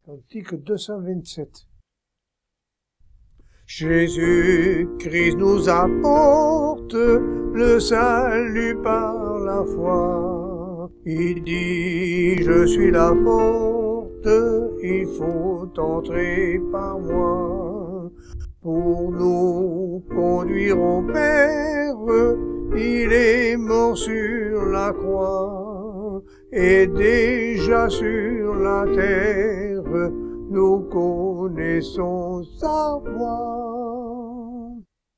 Cantique 227. Jésus-Christ nous apporte le salut par la foi. Il dit, je suis la porte, il faut entrer par moi. Pour nous conduire au Père, il est mort sur la croix. Et déjà sur la terre, nous connaissons sa voix.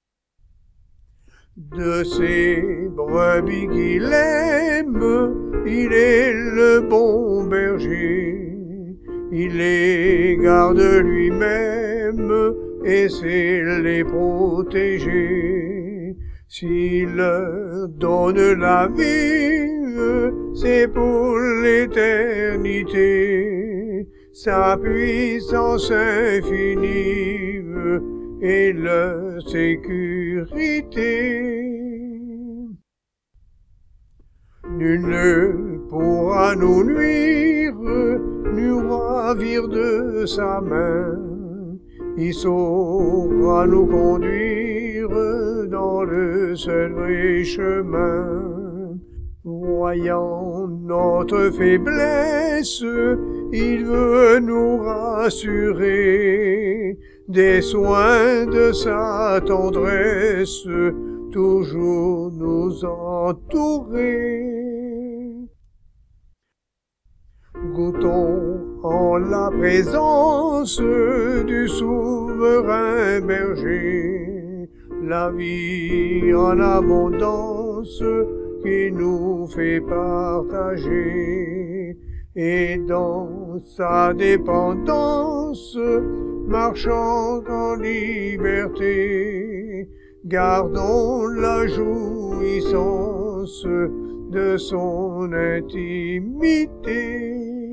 De ces brebis qu'il aime, il est le bon berger. Il les garde lui-même et sait les protéger. S'il leur donne la vie, c'est pour l'éternité. Sa puissance infinie et leur sécurité. Nul ne pourra nous nuire, nous ravir de sa main. Il saura nous conduire dans le seul vrai chemin. Voyant notre faiblesse, il veut nous rassurer, des soins de sa tendresse, toujours nous entourer. Goûtons en la présence du souverain berger, la vie en abondance qui nous fait partager, et dans sa dépendance, marchant en liberté, gardons la jouissance de son intimité.